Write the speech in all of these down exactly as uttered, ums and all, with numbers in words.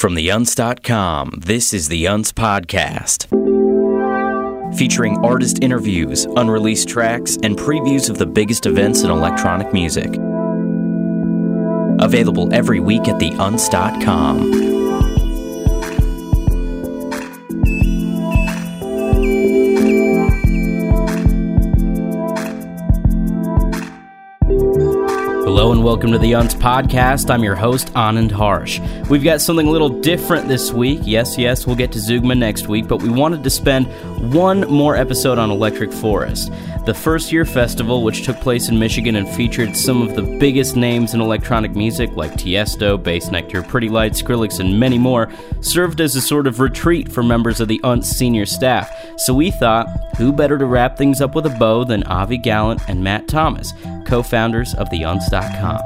From the unz dot com, this is the Unz Podcast. Featuring artist interviews, unreleased tracks, and previews of the biggest events in electronic music. Available every week at the unz dot com. Hello and welcome to the Unz Podcast. I'm your host, Anand Harsh. We've got something a little different this week. Yes, yes, we'll get to Zeugma next week, but we wanted to spend one more episode on Electric Forest, the first year festival, which took place in Michigan and featured some of the biggest names in electronic music like Tiesto, Bassnectar, Pretty Lights, Skrillex, and many more, served as a sort of retreat for members of the Unz senior staff. So we thought, who better to wrap things up with a bow than Avi Gallant and Matt Thomas, co-founders of the unz dot com.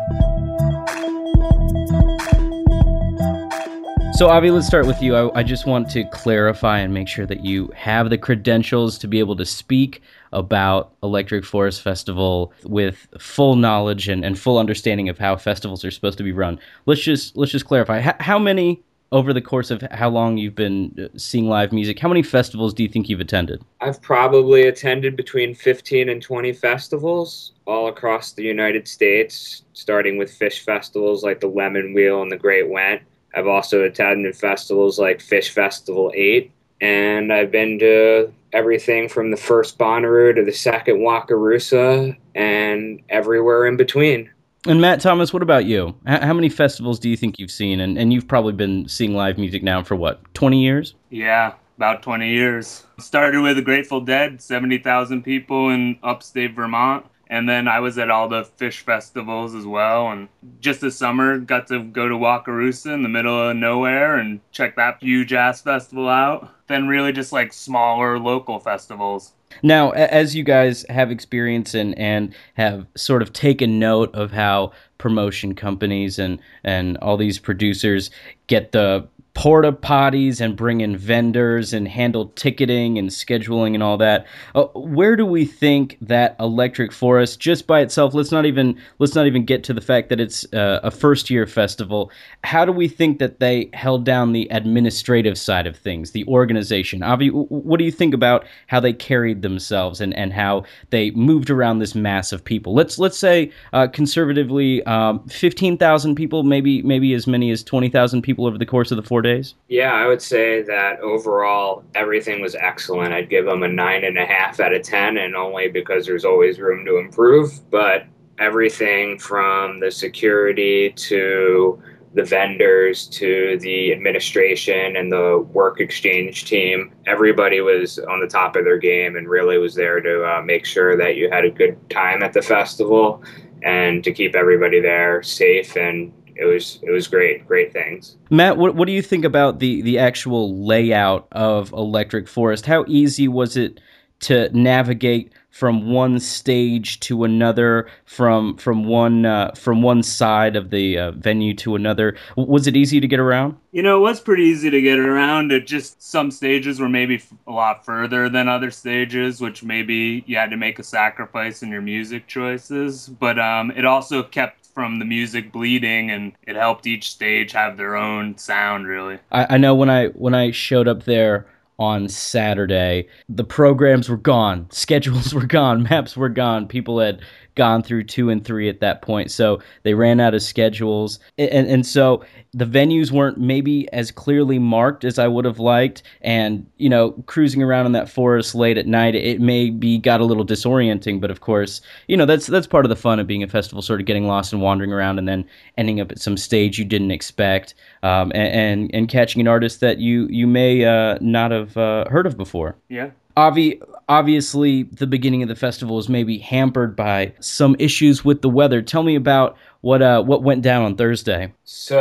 So, Avi, let's start with you. I, I just want to clarify and make sure that you have the credentials to be able to speak about Electric Forest Festival with full knowledge and, and full understanding of how festivals are supposed to be run. Let's just let's just clarify. H- how many, over the course of how long you've been seeing live music, how many festivals do you think you've attended? I've probably attended between fifteen and twenty festivals all across the United States, starting with Phish festivals like the Lemon Wheel and the Great Went. I've also attended festivals like Phish Festival eight, and I've been to everything from the first Bonnaroo to the second Wakarusa and everywhere in between. And Matt Thomas, what about you? H- how many festivals do you think you've seen? And, and you've probably been seeing live music now for what, twenty years? Yeah, about twenty years. Started with the Grateful Dead, seventy thousand people in upstate Vermont. And then I was at all the Phish festivals as well. And just this summer, got to go to Wakarusa in the middle of nowhere and check that huge ass festival out. Then really just like smaller local festivals. Now, as you guys have experience and, and have sort of taken note of how promotion companies and, and all these producers get the porta potties and bring in vendors and handle ticketing and scheduling and all that, Uh, where do we think that Electric Forest, just by itself, let's not even let's not even get to the fact that it's uh, a first year festival, how do we think that they held down the administrative side of things, the organization? Avi, what do you think about how they carried themselves and, and how they moved around this mass of people? Let's let's say uh, conservatively um, fifteen thousand people, maybe maybe as many as twenty thousand people over the course of the four days. Days? Yeah, I would say that overall everything was excellent. I'd give them a nine and a half out of ten, and only because there's always room to improve. But everything from the security to the vendors to the administration and the work exchange team, everybody was on the top of their game and really was there to uh, make sure that you had a good time at the festival and to keep everybody there safe, and It was it was great, great things. Matt, what what do you think about the, the actual layout of Electric Forest? How easy was it to navigate from one stage to another, from from one uh, from one side of the uh, venue to another? Was it easy to get around? You know, it was pretty easy to get around. It just some stages were maybe a lot further than other stages, which maybe you had to make a sacrifice in your music choices. But um, it also kept from the music bleeding, and it helped each stage have their own sound, really. I, I know when I when I showed up there on Saturday, the programs were gone, schedules were gone, maps were gone. People had gone through two and three at that point, so they ran out of schedules, and and so the venues weren't maybe as clearly marked as I would have liked, and you know, cruising around in that forest late at night, it maybe got a little disorienting, but of course, you know, that's that's part of the fun of being a festival, sort of getting lost and wandering around and then ending up at some stage you didn't expect, um, and, and and catching an artist that you you may uh, not have uh, heard of before. Yeah. Avi, obviously, the beginning of the festival was maybe hampered by some issues with the weather. Tell me about what uh, what went down on Thursday.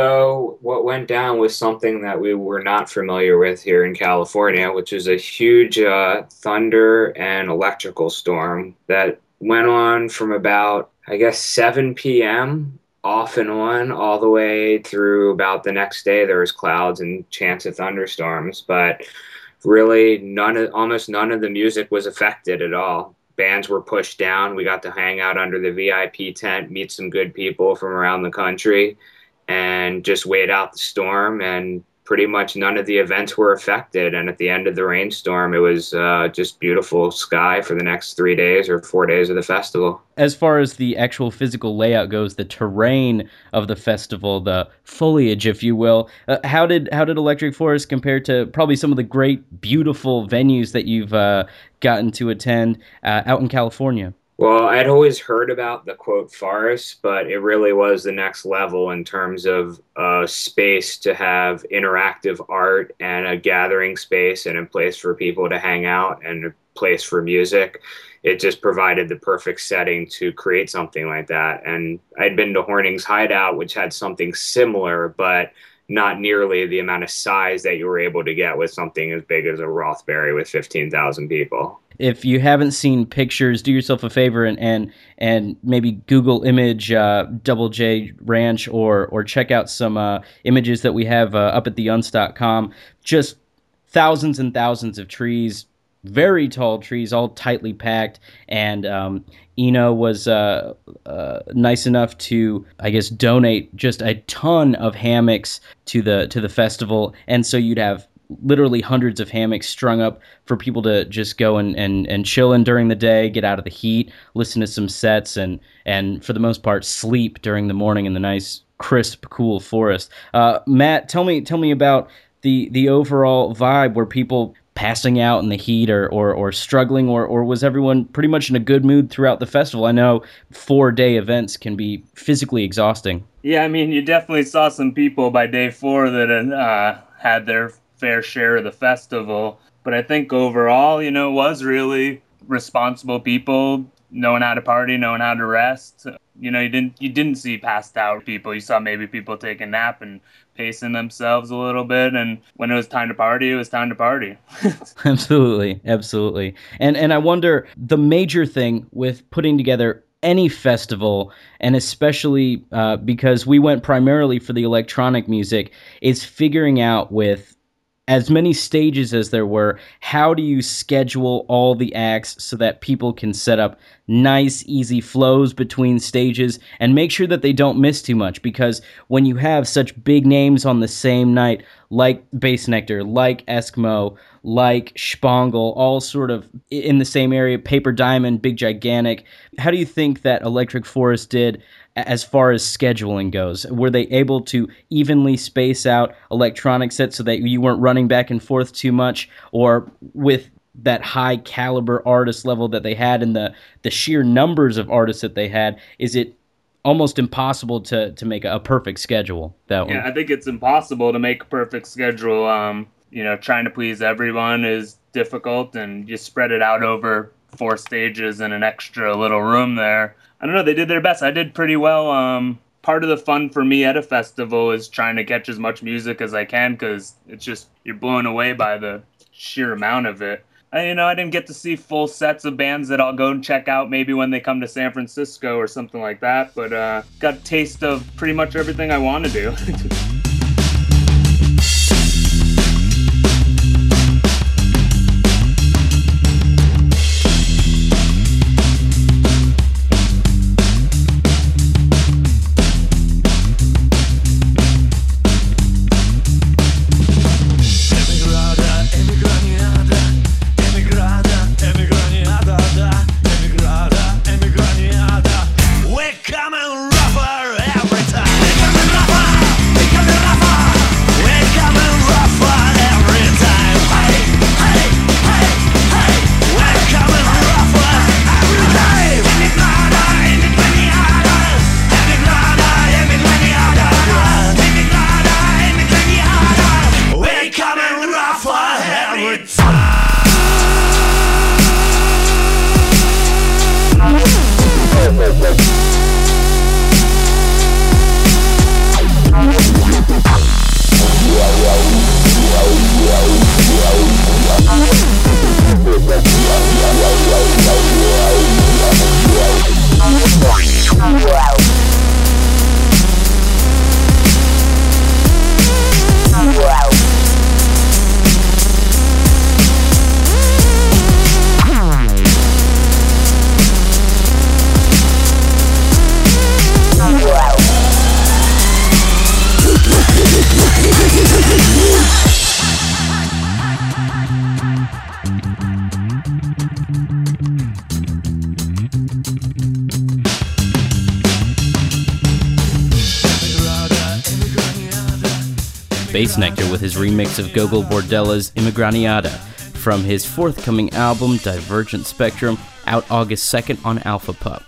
So what went down was something that we were not familiar with here in California, which is a huge uh, thunder and electrical storm that went on from about, I guess, seven p.m. off and on all the way through about the next day. There was clouds and chance of thunderstorms, but really none of, almost none of the music was affected at all. Bands were pushed down. We got to hang out under the V I P tent, meet some good people from around the country, and just wait out the storm and pretty much none of the events were affected. And at the end of the rainstorm, it was uh, just beautiful sky for the next three days or four days of the festival. As far as the actual physical layout goes, the terrain of the festival, the foliage, if you will, uh, how did how did Electric Forest compare to probably some of the great, beautiful venues that you've uh, gotten to attend uh, out in California? Well, I'd always heard about the quote forest, but it really was the next level in terms of a space to have interactive art and a gathering space and a place for people to hang out and a place for music. It just provided the perfect setting to create something like that. And I'd been to Horning's Hideout, which had something similar, but not nearly the amount of size that you were able to get with something as big as a Rothbury with fifteen thousand people. If you haven't seen pictures, do yourself a favor and and, and maybe Google image uh, Double J Ranch or or check out some uh, images that we have uh, up at the unst dot com. Just thousands and thousands of trees, very tall trees, all tightly packed. And um, Eno was uh, uh, nice enough to, I guess, donate just a ton of hammocks to the to the festival, and so you'd have literally hundreds of hammocks strung up for people to just go and, and, and chill in during the day, get out of the heat, listen to some sets, and and for the most part sleep during the morning in the nice, crisp, cool forest. Uh, Matt, tell me tell me about the the overall vibe. Were people passing out in the heat or or, or struggling, or, or was everyone pretty much in a good mood throughout the festival? I know four-day events can be physically exhausting. Yeah, I mean, you definitely saw some people by day four that uh, had their fair share of the festival, but I think overall, you know, it was really responsible people knowing how to party, knowing how to rest. You know, you didn't you didn't see passed out people. You saw maybe people take a nap and pacing themselves a little bit, and when it was time to party, it was time to party. Absolutely, absolutely. And and I wonder, the major thing with putting together any festival, and especially uh, because we went primarily for the electronic music, is figuring out, with as many stages as there were, how do you schedule all the acts so that people can set up nice, easy flows between stages and make sure that they don't miss too much? Because when you have such big names on the same night, like Bass Nectar, like Eskimo, like Spangle, all sort of in the same area, Paper Diamond, Big Gigantic, how do you think that Electric Forest did as far as scheduling goes? Were they able to evenly space out electronic sets so that you weren't running back and forth too much? Or with that high caliber artist level that they had and the, the sheer numbers of artists that they had, is it almost impossible to, to make a perfect schedule that way? Yeah, I think it's impossible to make a perfect schedule. Um, you know, trying to please everyone is difficult, and you spread it out over four stages and an extra little room there. I don't know, they did their best. I did pretty well. Um, part of the fun for me at a festival is trying to catch as much music as I can, because it's just, you're blown away by the sheer amount of it. I, you know, I didn't get to see full sets of bands that I'll go and check out maybe when they come to San Francisco or something like that, but uh, got a taste of pretty much everything I want to do. We're coming rougher every time. We're coming rougher. Bassnectar with his remix of Gogol Bordello's Immigraniata from his forthcoming album Divergent Spectrum, out August second on Alpha Pup.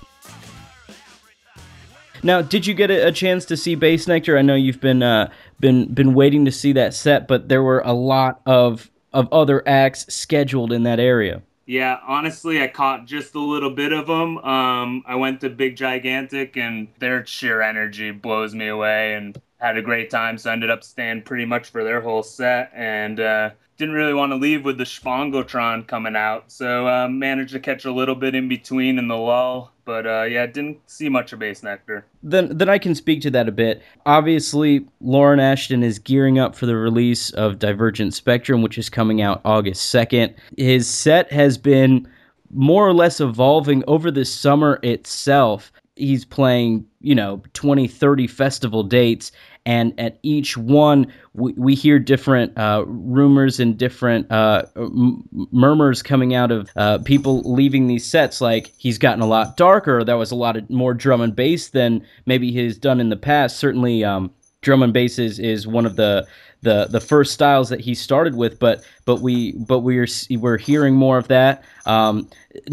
Now, did you get a, a chance to see Bassnectar? I know you've been uh, been been waiting to see that set, but there were a lot of of other acts scheduled in that area. Yeah, honestly, I caught just a little bit of them. Um, I went to Big Gigantic, and their sheer energy blows me away, and had a great time. So I ended up staying pretty much for their whole set, and uh, didn't really want to leave with the Spongotron coming out. So uh, managed to catch a little bit in between in the lull. But uh, yeah, didn't see much of Bassnectar. Then, then I can speak to that a bit. Obviously, Lauren Ashton is gearing up for the release of Divergent Spectrum, which is coming out August second. His set has been more or less evolving over the summer itself. He's playing, you know, twenty, thirty festival dates, and at each one, we, we hear different uh, rumors and different uh, m- murmurs coming out of uh, people leaving these sets, like he's gotten a lot darker, that was a lot of more drum and bass than maybe he's done in the past. Certainly, um, drum and bass is, is one of the the the first styles that he started with, but but we but we're we're hearing more of that, um,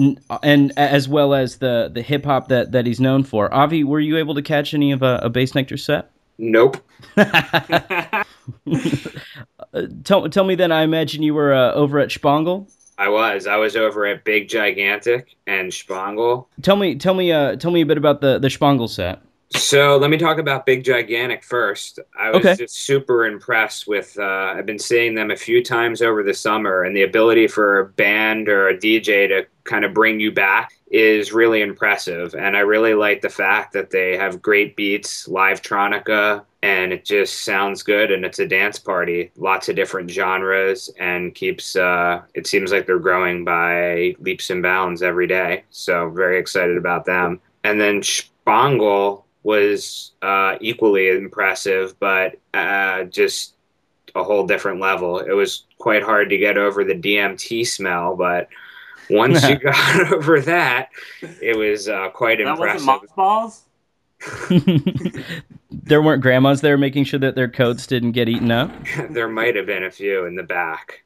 and as well as the the hip hop that, that he's known for. Avi, were you able to catch any of a, a Bassnectar set? Nope. uh, tell tell me then. I imagine you were uh, over at Spangle. I was. I was over at Big Gigantic and Spangle. Tell me tell me uh tell me a bit about the the Spangle set. So let me talk about Big Gigantic first. I was okay. just super impressed with, uh, I've been seeing them a few times over the summer, and the ability for a band or a D J to kind of bring you back is really impressive. And I really like the fact that they have great beats, live-tronica, and it just sounds good, and it's a dance party. Lots of different genres, and keeps, uh, it seems like they're growing by leaps and bounds every day. So very excited about them. And then Spangle was uh, equally impressive, but uh, just a whole different level. It was quite hard to get over the D M T smell, but once you got over that, it was uh, quite that impressive. That wasn't mothballs? There weren't grandmas there making sure that their coats didn't get eaten up? There might have been a few in the back.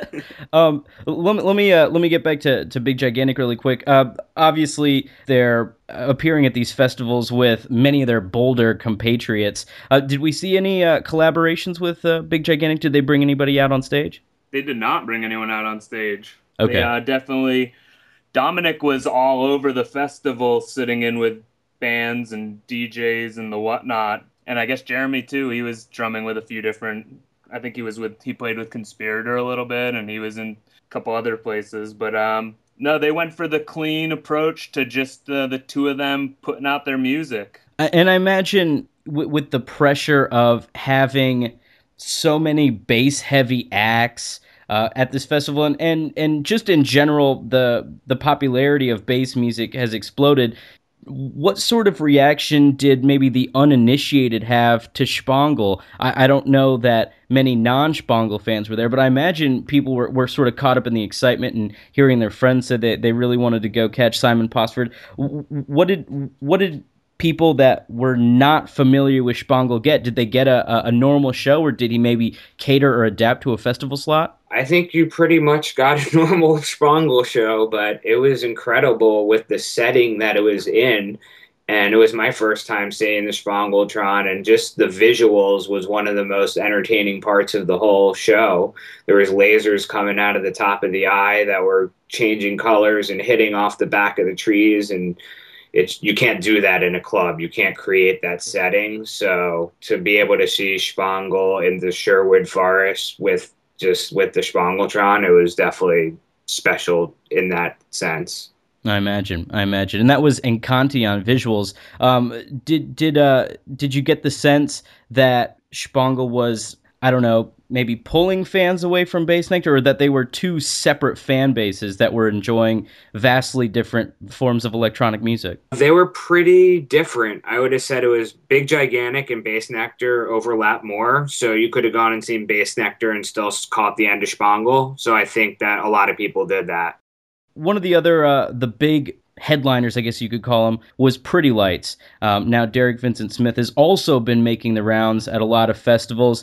um, let me let me, uh, let me get back to, to Big Gigantic really quick. Uh, obviously, they're appearing at these festivals with many of their bolder compatriots. Uh, did we see any uh, collaborations with uh, Big Gigantic? Did they bring anybody out on stage? They did not bring anyone out on stage. Okay. They, uh, definitely. Dominic was all over the festival, sitting in with bands and D Js and the whatnot. And I guess Jeremy too, he was drumming with a few different, I think he was with, he played with Conspirator a little bit, and he was in a couple other places. But um, no, they went for the clean approach to just uh, the two of them putting out their music. And I imagine w- with the pressure of having so many bass heavy acts Uh, at this festival, and, and and just in general, the the popularity of bass music has exploded. What sort of reaction did maybe the uninitiated have to Spangle? I, I don't know that many non-Spangle fans were there, but I imagine people were, were sort of caught up in the excitement and hearing their friends say that they really wanted to go catch Simon Posford. What did what did people that were not familiar with Spangle get? Did they get a, a normal show, or did he maybe cater or adapt to a festival slot? I think you pretty much got a normal Spangle show, but it was incredible with the setting that it was in. And it was my first time seeing the Spangletron, and just the visuals was one of the most entertaining parts of the whole show. There was lasers coming out of the top of the eye that were changing colors and hitting off the back of the trees, and it's, you can't do that in a club. You can't create that setting. So to be able to see Spangle in the Sherwood Forest with just with the Spangletron, it was definitely special in that sense. I imagine, I imagine, and that was Encanti on visuals. Um, did did uh did you get the sense that Spangle was, I don't know, maybe pulling fans away from Bassnectar, or that they were two separate fan bases that were enjoying vastly different forms of electronic music? They were pretty different. I would have said it was Big Gigantic and Bassnectar overlap more, so you could have gone and seen Bassnectar and still caught the end of Spangle. So I think that a lot of people did that. One of the other, uh, the big headliners, I guess you could call them, was Pretty Lights. Um, now, Derek Vincent Smith has also been making the rounds at a lot of festivals.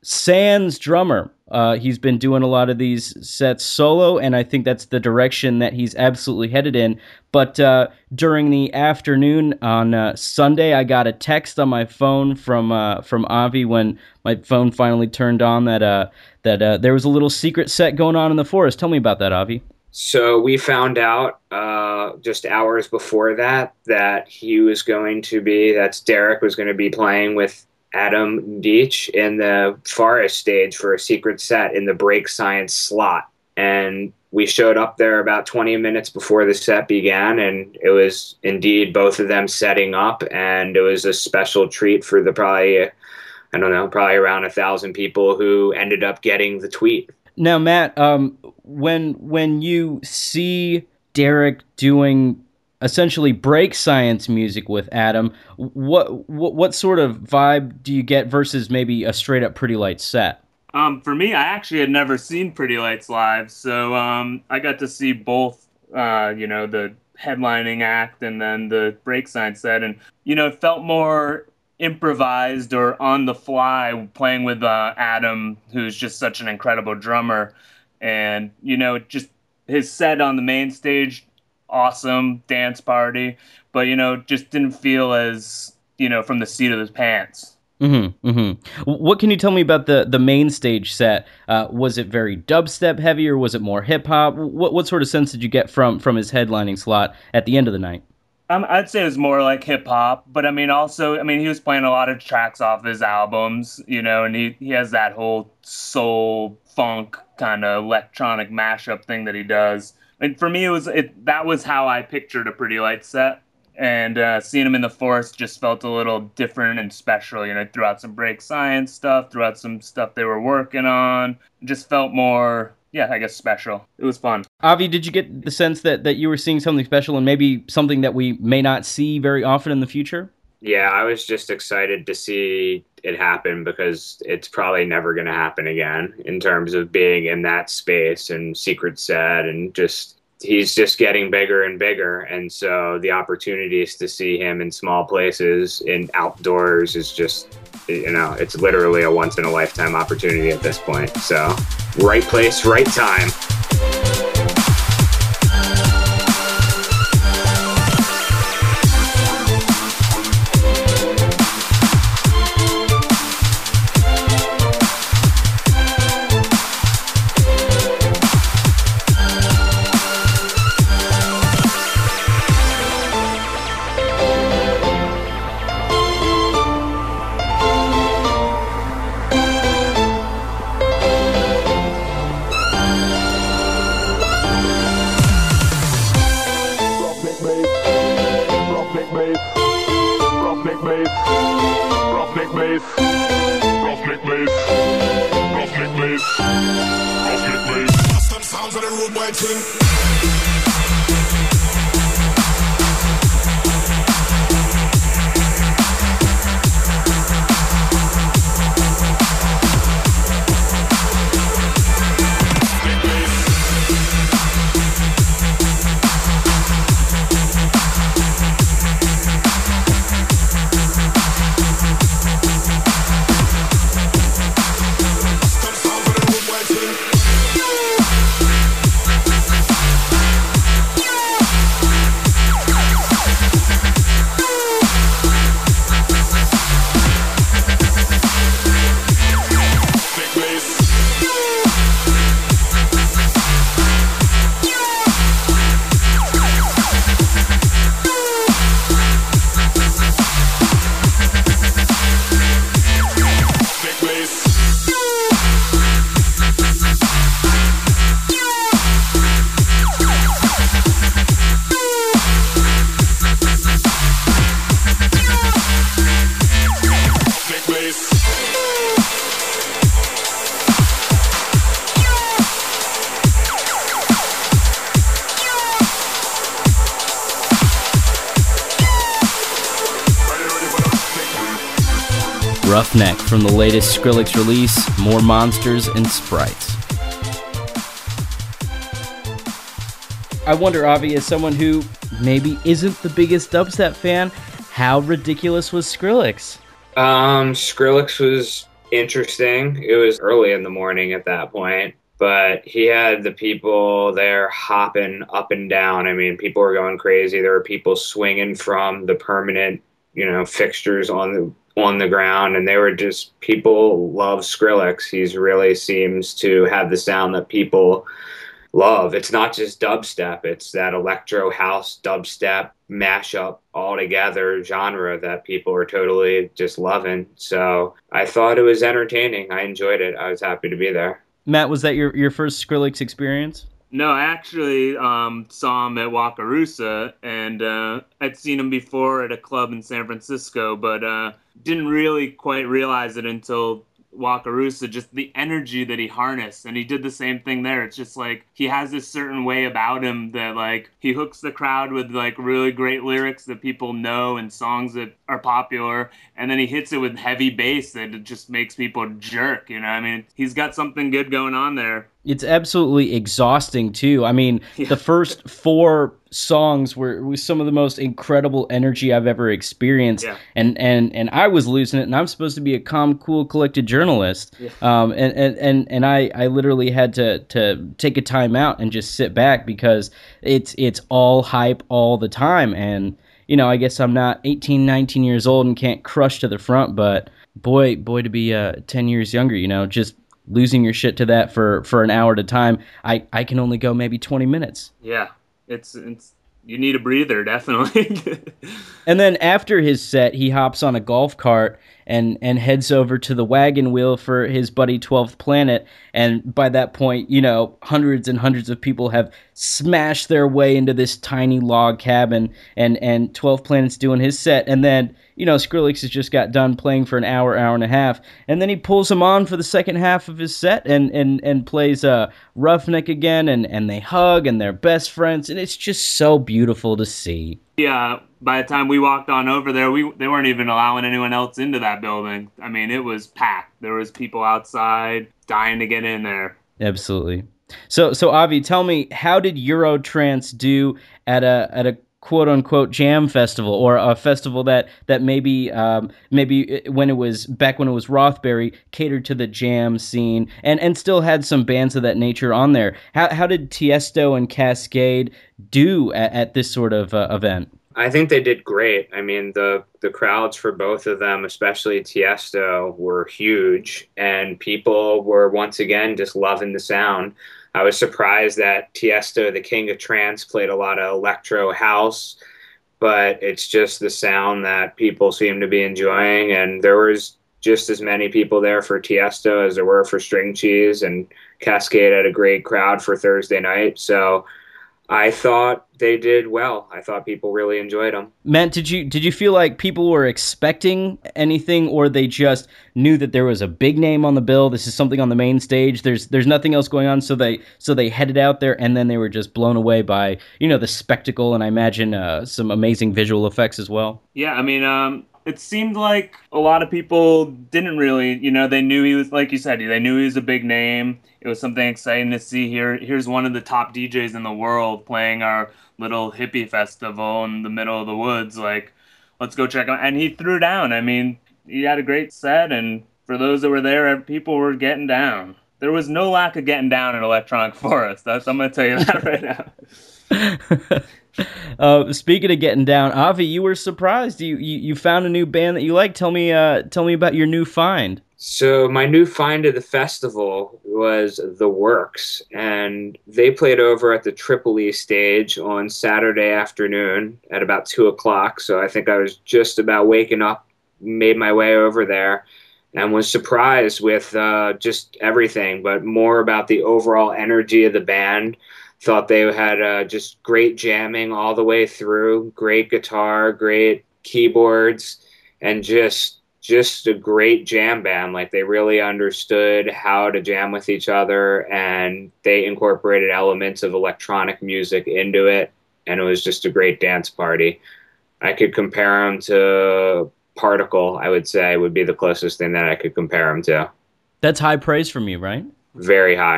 sans drummer. Uh, he's been doing a lot of these sets solo, and I think that's the direction that he's absolutely headed in. But uh, during the afternoon on uh, Sunday, I got a text on my phone from uh, from Avi when my phone finally turned on that uh, that uh, there was a little secret set going on in the forest. Tell me about that, Avi. So we found out uh, just hours before that that he was going to be, that's Derek was going to be playing with Adam Deitch in the forest stage for a secret set in the break science slot. And we showed up there about twenty minutes before the set began, and it was indeed both of them setting up, and it was a special treat for the probably, I don't know, probably around a thousand people who ended up getting the tweet. Now, Matt, um, when when you see Derek doing essentially break science music with Adam, what, what what sort of vibe do you get versus maybe a straight up Pretty Lights set? Um, for me, I actually had never seen Pretty Lights live, so um, I got to see both, uh, you know, the headlining act and then the break science set, and you know, it felt more improvised or on the fly, playing with uh, Adam, who's just such an incredible drummer. And, you know, just his set on the main stage, awesome dance party, but, you know, just didn't feel as, you know, from the seat of his pants. Mm-hmm, mm-hmm. What can you tell me about the, the main stage set? Uh, was it very dubstep heavy, or was it more hip-hop? What what sort of sense did you get from, from his headlining slot at the end of the night? Um, I'd say it was more like hip hop, but I mean, also, I mean, he was playing a lot of tracks off his albums, you know, and he, he has that whole soul funk kind of electronic mashup thing that he does. And for me, it was it that was how I pictured a Pretty Light set, and uh, seeing him in the forest just felt a little different and special. You know, threw out some break science stuff, threw out some stuff they were working on. It just felt more. Yeah, I guess special. It was fun. Avi, did you get the sense that, that you were seeing something special and maybe something that we may not see very often in the future? Yeah, I was just excited to see it happen because it's probably never going to happen again in terms of being in that space and secret set, and just he's just getting bigger and bigger. And so the opportunities to see him in small places, in outdoors, is just, you know, it's literally a once in a lifetime opportunity at this point. So right place, right time. Roughneck from the latest Skrillex release, More Monsters and Sprites. I wonder, Avi, as someone who maybe isn't the biggest dubstep fan, how ridiculous was Skrillex? Um, Skrillex was interesting. It was early in the morning at that point, but he had the people there hopping up and down. I mean, people were going crazy. There were people swinging from the permanent, you know, fixtures on the on the ground, and they were just people love Skrillex. He's really seems to have the sound that people love. It's not just dubstep, it's that electro house dubstep mashup all together genre that people are totally just loving. So I thought it was entertaining. I enjoyed it. I was happy to be there. Matt, was that your, your first Skrillex experience? No, I actually um, saw him at Wakarusa, and uh, I'd seen him before at a club in San Francisco, but uh, didn't really quite realize it until Wakarusa, just the energy that he harnessed. And he did the same thing there. It's just like he has this certain way about him that like he hooks the crowd with like really great lyrics that people know and songs that are popular, and then he hits it with heavy bass that it just makes people jerk, you know. I mean, he's got something good going on there. It's absolutely exhausting too. I mean, yeah. The first four songs were, were some of the most incredible energy I've ever experienced. Yeah. And, and, and I was losing it, and I'm supposed to be a calm, cool, collected journalist. Yeah. Um, and, and, and, and I, I literally had to, to take a time out and just sit back because it's, it's all hype all the time. And, you know, I guess I'm not eighteen, nineteen years old and can't crush to the front, but boy, boy, to be uh, ten years younger, you know, just losing your shit to that for, for an hour at a time. I, I can only go maybe twenty minutes. Yeah, it's it's you need a breather, definitely. And then after his set, he hops on a golf cart and, and heads over to the wagon wheel for his buddy twelfth Planet. And by that point, you know, hundreds and hundreds of people have smashed their way into this tiny log cabin, and, and twelfth Planet's doing his set. And then, you know, Skrillex has just got done playing for an hour, hour and a half, and then he pulls him on for the second half of his set and and, and plays uh, Roughneck again, and, and they hug, and they're best friends, and it's just so beautiful to see. Yeah, by the time we walked on over there, we they weren't even allowing anyone else into that building. I mean, it was packed. There was people outside dying to get in there. Absolutely. So, so Avi, tell me, how did Eurotrance do at a at a quote unquote jam festival, or a festival that that maybe um, maybe when it was back when it was Rothbury catered to the jam scene and, and still had some bands of that nature on there? How how did Tiesto and Kaskade do at, at this sort of uh, event? I think they did great. I mean, the the crowds for both of them, especially Tiesto, were huge, and people were once again just loving the sound. I was surprised that Tiesto, the king of trance, played a lot of electro house, but it's just the sound that people seem to be enjoying. And there was just as many people there for Tiesto as there were for String Cheese, and Kaskade had a great crowd for Thursday night. So I thought they did well. I thought people really enjoyed them. Matt, did you did you feel like people were expecting anything, or they just knew that there was a big name on the bill? This is something on the main stage. There's there's nothing else going on, so they so they headed out there, and then they were just blown away by, you know, the spectacle, and I imagine uh, some amazing visual effects as well. Yeah, I mean, um, it seemed like a lot of people didn't really, you know, they knew he was, like you said, they knew he was a big name. It was something exciting to see here. Here's one of the top D Js in the world playing our little hippie festival in the middle of the woods. Like, let's go check him out. And he threw down. I mean, he had a great set, and for those that were there, people were getting down. There was no lack of getting down in Electronic Forest. That's, I'm going to tell you that right now. Uh, speaking of getting down, Avi, you were surprised. You, you you found a new band that you like. Tell me, uh, tell me about your new find. So my new find of the festival was The Works, and they played over at the Tripoli stage on Saturday afternoon at about two o'clock. So I think I was just about waking up, made my way over there, and was surprised with uh, just everything, but more about the overall energy of the band. Thought they had uh, just great jamming all the way through, great guitar, great keyboards, and just just a great jam band. Like, they really understood how to jam with each other, and they incorporated elements of electronic music into it, and it was just a great dance party. I could compare them to Particle, I would say, would be the closest thing that I could compare them to. That's high praise from you, right? Very high.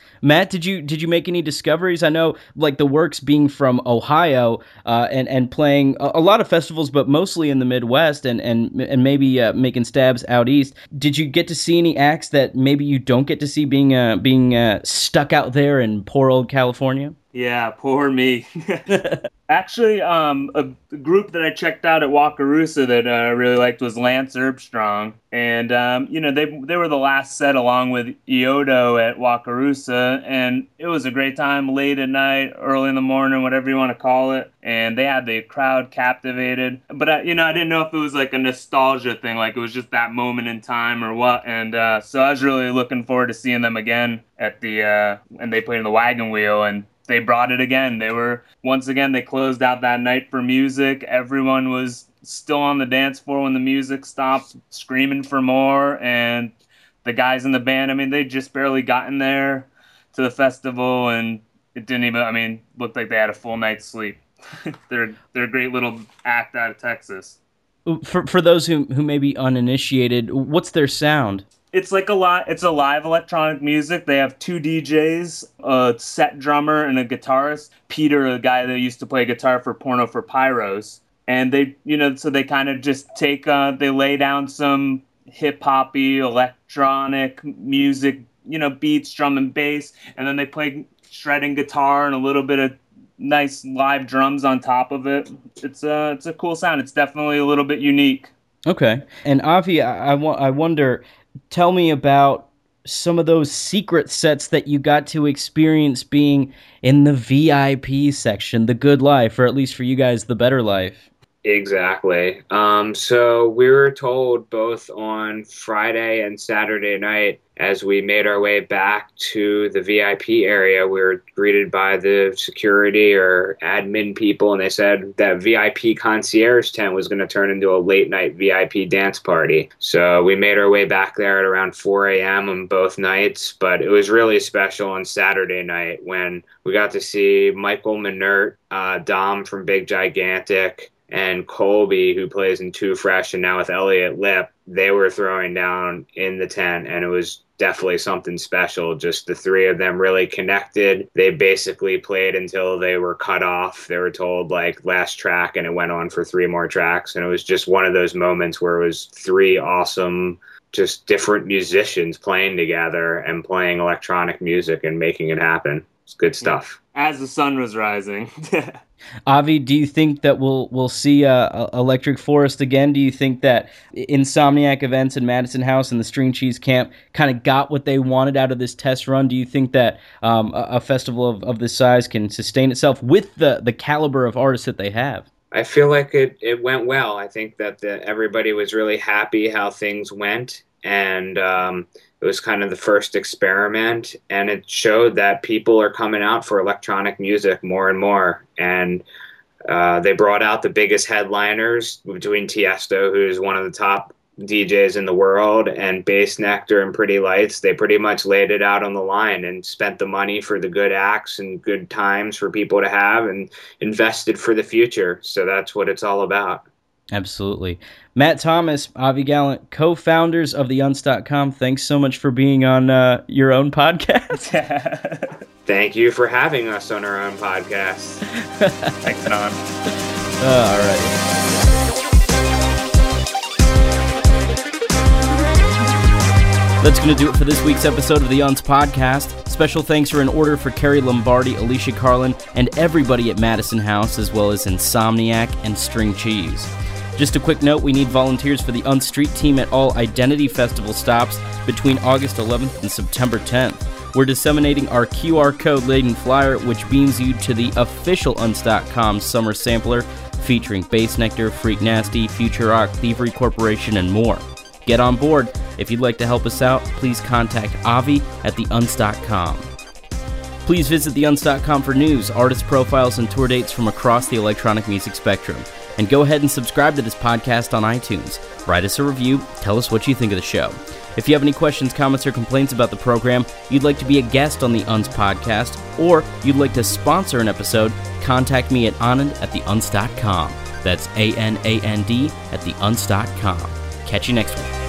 Matt, did you did you make any discoveries? I know, like, the Works being from Ohio uh, and and playing a, a lot of festivals, but mostly in the Midwest, and and and maybe uh, making stabs out east. Did you get to see any acts that maybe you don't get to see being uh, being uh, stuck out there in poor old California? Yeah, poor me. Actually, um, a group that I checked out at Wakarusa that I uh, really liked was Lance Herbstrong. And, um, you know, they they were the last set along with Iodo at Wakarusa. And it was a great time, late at night, early in the morning, whatever you want to call it. And they had the crowd captivated. But, I, you know, I didn't know if it was like a nostalgia thing, like it was just that moment in time or what. And uh, so I was really looking forward to seeing them again at the, uh, and they played in the Wagon Wheel. And they brought it again. They were, once again, they closed out that night for music. Everyone was still on the dance floor when the music stopped, screaming for more. And the guys in the band, I mean, they just barely gotten there to the festival, and it didn't even, I mean, looked like they had a full night's sleep. they're they're a great little act out of Texas. For for those who who may be uninitiated, what's their sound? It's like a lot. It's a live electronic music. They have two D Js, a set drummer, and a guitarist. Peter, a guy that used to play guitar for Porno for Pyros, and they, you know, so they kind of just take, uh, they lay down some hip hoppy electronic music, you know, beats, drum and bass, and then they play shredding guitar and a little bit of nice live drums on top of it. It's a it's a cool sound. It's definitely a little bit unique. Okay, and Avi, I I, I wonder. Tell me about some of those secret sets that you got to experience being in the V I P section, the good life, or at least for you guys, the better life. Exactly. Um, so we were told both on Friday and Saturday night, as we made our way back to the V I P area, we were greeted by the security or admin people, and they said that V I P concierge tent was going to turn into a late night V I P dance party. So we made our way back there at around four a.m. on both nights, but it was really special on Saturday night when we got to see Michael Minert, uh, Dom from Big Gigantic, and Colby, who plays in Too Fresh and now with Elliot Lip. They were throwing down in the tent, and it was definitely something special. Just the three of them really connected. They basically played until they were cut off. They were told, like, last track, and it went on for three more tracks. And it was just one of those moments where it was three awesome, just different musicians playing together and playing electronic music and making it happen. It's good stuff. As the sun was rising. Avi, do you think that we'll we'll see uh, Electric Forest again? Do you think that Insomniac Events in Madison House and the String Cheese Camp kind of got what they wanted out of this test run? Do you think that um, a, a festival of, of this size can sustain itself with the, the caliber of artists that they have? I feel like it, it went well. I think that the, everybody was really happy how things went, and um, it was kind of the first experiment, and it showed that people are coming out for electronic music more and more. And uh, they brought out the biggest headliners between Tiesto, who's one of the top D Js in the world, and Bass Nectar and Pretty Lights. They pretty much laid it out on the line and spent the money for the good acts and good times for people to have and invested for the future. So that's what it's all about. Absolutely. Matt Thomas, Avi Gallant, co-founders of the Unst dot com. Thanks so much for being on uh, your own podcast. Thank you for having us on our own podcast. Thanks, Don. Uh, all right. That's going to do it for this week's episode of the Unst Podcast. Special thanks are in order for Carrie Lombardi, Alicia Carlin, and everybody at Madison House, as well as Insomniac and String Cheese. Just a quick note, we need volunteers for the Unst Street team at all Identity Festival stops between August eleventh and September tenth. We're disseminating our Q R code-laden flyer, which beams you to the official Unst dot com summer sampler, featuring Bass Nectar, Freak Nasty, Future Rock, Thievery Corporation, and more. Get on board. If you'd like to help us out, please contact Avi at the Unst dot com. Please visit the Unst dot com for news, artist profiles, and tour dates from across the electronic music spectrum. And go ahead and subscribe to this podcast on iTunes. Write us a review, tell us what you think of the show. If you have any questions, comments, or complaints about the program, you'd like to be a guest on the Unst Podcast, or you'd like to sponsor an episode, contact me at Anand at the Unst dot com. That's A N A N D at the Unst dot com. Catch you next week.